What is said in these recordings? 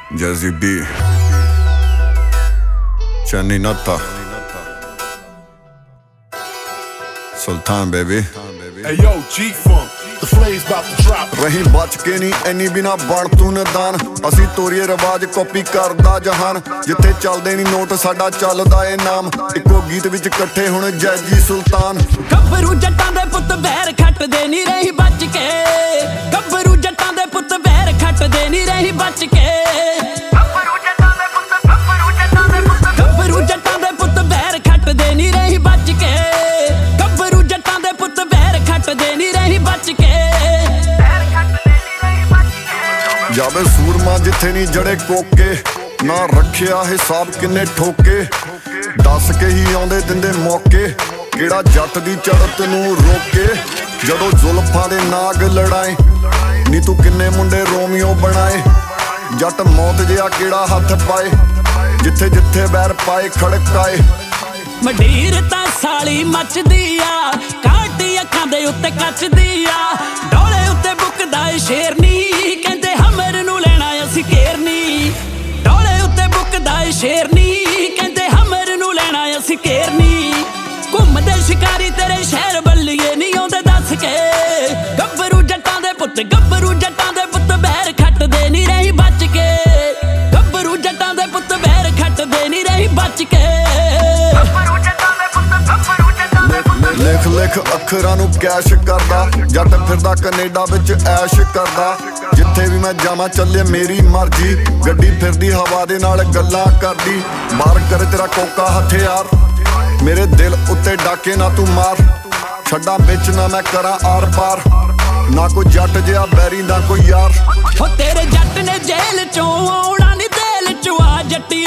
Jazzy B, Chani Natta, Sultan baby. Hey yo, G-Funk, the flame's about to drop. रही बच के नहीं any बिना बण तू नदान असी तोरीए रिवाज कॉपी करदा जहान जिथे चलदे नहीं नोट साडा चलदा ए नाम इको गीत विच इकट्ठे हुण जैजी सुल्तान ਗੱਭਰੂ ਜੱਟਾਂ ਦੇ ਪੁੱਤ ਵੈਰ ਖੱਟਦੇ ਨਹੀਂ ਰਹੀ ਬਚ ਕੇ ਗੱਭਰੂ ਜੱਟਾਂ ਦੇ ਪੁੱਤ ਵੈਰ ਖੱਟਦੇ ਨਹੀਂ ਰਹੀ ਬਚ ਕੇ ਗੱਭਰੂ ਜੱਟਾਂ ਦੇ ਪੁੱਤ ਵੈਰ ਖੱਟਦੇ ਨਹੀਂ ਰਹੀ ਬਚ ਕੇ ਗੱਭਰੂ ਜੱਟਾਂ ਦੇ ਪੁੱਤ ਵੈਰ ਖੱਟਦੇ ਨਹੀਂ ਰਹੀ ਬਚ ਕੇ ਜਾਵੇ ਸੂਰਮਾ ਜਿੱਥੇ ਨਹੀਂ ਜੜੇ ਕੋਕੇ ਨਾ ਰੱਖਿਆ ਹਿਸਾਬ ਕਿੰਨੇ ਠੋਕੇ ਦੱਸ ਕੇ ਹੀ ਆਉਂਦੇ ਦਿੰਦੇ ਮੌਕੇ ਕਿਹੜਾ ਜੱਟ ਦੀ ਚੜ੍ਹਤ ਨੂੰ ਰੋਕੇ ਜਦੋਂ ਜ਼ੁਲਫਾਂ ਦੇ ਨਾਗ ਲੜਾਏ ਨੀ ਤੂੰ ਕਿੰਨੇ ਮੁੰਡੇ ਰੋਮੀਓ ਬਣਾਏ ਜੱਟ ਮੌਤ ਜਿਹਾ ਕਿਹੜਾ ਹੱਥ ਪਾਏ ਜਿੱਥੇ ਜਿੱਥੇ ਬੈਰ ਪਾਏ ਖੜਕਾਏ ਮੰਡੀਰ ਤਾਂ ਸਾਲੀ ਮੱਚਦੀ ਆ ਕਾਟੀ ਅੱਖਾਂ ਦੇ ਉੱਤੇ ਕੱਚਦੀ ਆ ਡੋਲੇ ਉੱਤੇ ਬੁੱਕਦਾ ਏ ਸ਼ੇਰਨੀ ਕਹਿੰਦੇ ਹਮਰ ਨੂੰ ਲੈਣਾ ਅਸੀਂ ਘੇਰਨੀ ਡੋਲੇ ਉੱਤੇ ਬੁੱਕਦਾ ਏ ਸ਼ੇਰਨੀ ਕਹਿੰਦੇ ਹਮਰ ਨੂੰ ਲੈਣਾ ਅਸੀਂ ਘੇਰਨੀ ਘੁੰਮਦੇ ਸ਼ਿਕਾਰੀ ਤੇਰੇ ਸ਼ਹਿਰ ਬੱਲੀਏ ਨਹੀਂ ਆਉਂਦੇ ਦੱਸ ਕੇ ਗੱਭਰੂ ਜੱਟਾਂ ਦੇ ਪੁੱਤ ਬੈਰ ਖੱਟਦੇ ਨਹੀਂ ਰਹੀ ਬਚ ਕੇ ਗੱਭਰੂ ਜੱਟਾਂ ਦੇ ਪੁੱਤ ਬੈਰ ਖੱਟਦੇ ਨਹੀਂ ਰਹੀ ਬਚ ਕੇ ਲਿਖ ਲਿਖ ਅੱਖਰਾਂ ਨੂੰ ਕੈਸ਼ ਕਰਦਾ ਜੱਟ ਫਿਰਦਾ ਕੈਨੇਡਾ ਵਿੱਚ ਐਸ਼ ਕਰਦਾ ਜਿੱਥੇ ਵੀ ਮੈਂ ਜਾਵਾਂ ਚੱਲੇ ਮੇਰੀ ਮਰਜ਼ੀ ਗੱਡੀ ਫਿਰਦੀ ਹਵਾ ਦੇ ਨਾਲ ਗੱਲਾਂ ਕਰਦੀ ਮਾਰ ਕਰ ਤੇਰਾ ਕੋਕਾ ਹਥਿਆਰ ਮੇਰੇ ਦਿਲ ਉੱਤੇ ਡਾਕੇ ਨਾ ਤੂੰ ਮਾਰ ਛੱਡਾਂ ਵਿੱਚ ਨਾ ਮੈਂ ਕਰਾਂ ਆਰ ਪਾਰ ਨਾ ਕੋਈ ਜੱਟ ਜਿਹਾ ਬੈਰੀ ਨਾ ਕੋਈ ਯਾਰ ਹੋ ਤੇਰੇ ਜੱਟ ਨੇ ਜੇਲ੍ਹ ਚੋਂ ਆਉਣਾ ਨੀ ਦਿਲ ਚੋਂ ਆ ਜੱਟੀਏ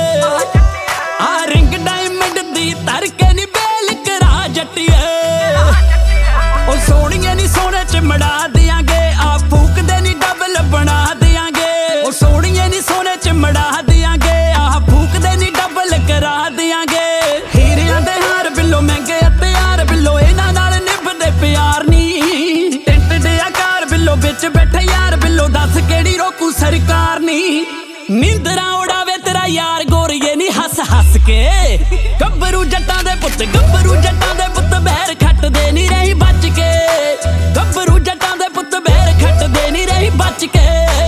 ਆ ਰਿੰਗ ਡਾਇਮੰਡ ਦੀ ਤਰ ਕੇ ਨੀ ਬੇਲ ਕਰਾ ਜੱਟੀਏ ਉਹ ਸੋਹਣੀਏ ਨੀ ਸੋਹਣੇ ਚ ਮੜਾ ਦਿਆਂਗੇ ਆ ਫੂਕਦੇ ਨੀ ਡਬਲ ਬਣਾ ਦਿਆਂਗੇ ਉਹ ਸੋਹਣੀਏ ਨੀ ਸੋਹਣੇ ਚ ਮੜਾ ਦਿਆਂਗੇ ਆ ਫੂਕਦੇ ਨੀ ਡਬਲ ਕਰਾ ਦਿਆਂਗੇ ਹੀਰਿਆਂ ਦੇ ਹਾਰ ਬਿੱਲੋ ਮਹਿੰਗੇ ਹਥਿਆਰ ਬਿੱਲੋ ਇਹਨਾਂ ਨਾਲ ਨਿਭਦੇ ਪਿਆਰ ਨੀ ਟਿੰਟ ਦੇ ਆਕਾਰ ਬਿੱਲੋ ਵਿੱਚ ਬੈਠੇ ਯਾਰ ਬਿੱਲੋ ਦੱਸ ਕਿਹੜੀ ਰੋਕੂ ਸਰਕਾਰ ਨੀ ਨੀਂਦਰਾਂ ਉਡਾਵੇ ਤੇਰਾ ਯਾਰ ਗੋਰੀਏ ਨੀ ਹੱਸ ਹੱਸ ਕੇ ਗੱਭਰੂ ਜੱਟਾਂ ਦੇ ਪੁੱਤ ਬੈਰ ਖੱਟਦੇ ਨਹੀਂ ਰਹੀ ਬਚ ਕੇ ਗੱਭਰੂ ਜੱਟਾਂ ਦੇ ਪੁੱਤ ਬੈਰ ਖੱਟਦੇ ਨਹੀਂ ਰਹੀ ਬਚ ਕੇ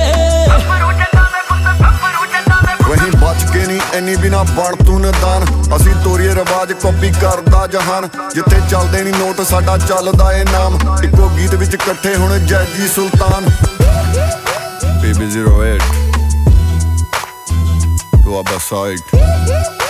ਵਹੀਂ ਬਚ ਕੇ ਨਹੀਂ ਐਨੀ ਬਿਨਾ ਬਣ ਤੂੰ ਨਦਾਨ ਅਸੀਂ ਤੋਰੀਏ ਰਿਵਾਜ ਕਾਪੀ ਕਰਦਾ ਜਹਾਨ ਜਿੱਥੇ ਚੱਲਦੇ ਨਹੀਂ ਨੋਟ ਸਾਡਾ ਚੱਲਦਾ ਏ ਨਾਮ ਇੱਕੋ ਗੀਤ ਵਿੱਚ ਇਕੱਠੇ ਹੁਣ ਜੈਜੀ ਸੁਲਤਾਨ BB08 to Abba side